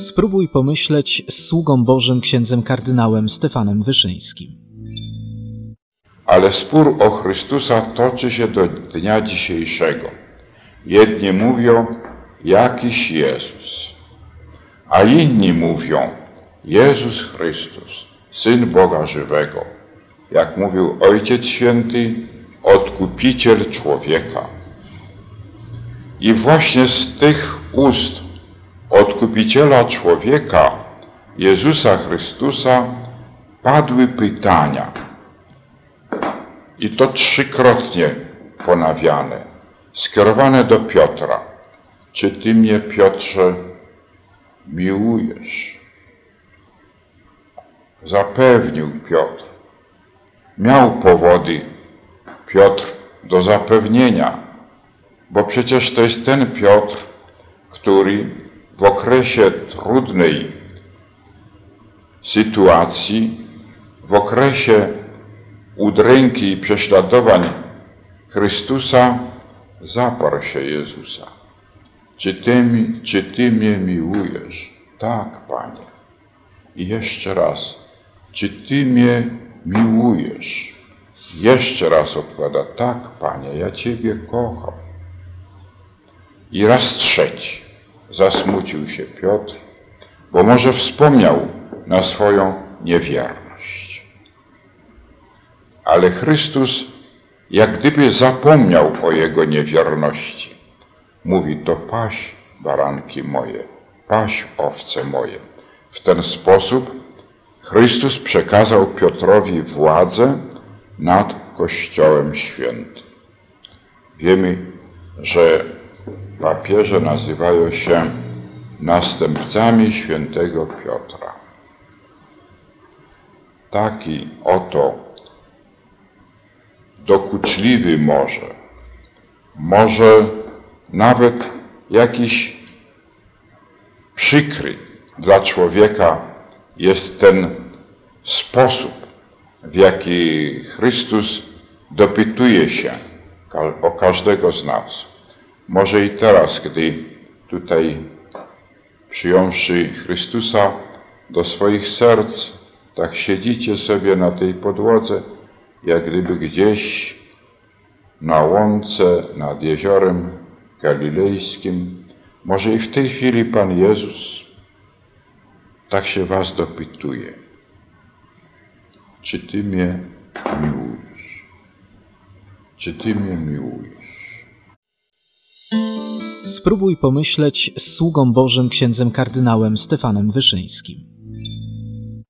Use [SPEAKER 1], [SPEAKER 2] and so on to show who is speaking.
[SPEAKER 1] Spróbuj pomyśleć z sługą Bożym księdzem kardynałem Stefanem Wyszyńskim.
[SPEAKER 2] Ale spór o Chrystusa toczy się do dnia dzisiejszego. Jedni mówią, jakiś Jezus, a inni mówią, Jezus Chrystus, Syn Boga żywego, jak mówił Ojciec Święty, Odkupiciel człowieka. I właśnie z tych ust Odkupiciela człowieka, Jezusa Chrystusa, padły pytania. I to trzykrotnie ponawiane, skierowane do Piotra. Czy Ty mnie, Piotrze, miłujesz? Zapewnił Piotr. Miał powody Piotr do zapewnienia, bo przecież to jest ten Piotr, który w okresie trudnej sytuacji, w okresie udręki i prześladowań Chrystusa zaparł się Jezusa. Czy Ty mnie miłujesz? Tak, Panie. I jeszcze raz, czy Ty mnie miłujesz? Jeszcze raz odpowiada, tak, Panie, ja Ciebie kocham. I raz trzeci zasmucił się Piotr, bo może wspomniał na swoją niewierność. Ale Chrystus jak gdyby zapomniał o jego niewierności. Mówi, to paś baranki moje, paś owce moje. W ten sposób Chrystus przekazał Piotrowi władzę nad Kościołem Świętym. Wiemy, że papieże nazywają się następcami świętego Piotra. Taki oto dokuczliwy może nawet jakiś przykry dla człowieka jest ten sposób, w jaki Chrystus dopytuje się o każdego z nas. Może i teraz, gdy tutaj przyjąwszy Chrystusa do swoich serc, tak siedzicie sobie na tej podłodze, jak gdyby gdzieś na łące nad jeziorem galilejskim. Może i w tej chwili Pan Jezus tak się was dopytuje. Czy Ty mnie miłujesz? Czy Ty mnie miłujesz?
[SPEAKER 1] Spróbuj pomyśleć z sługą Bożym księdzem kardynałem Stefanem Wyszyńskim.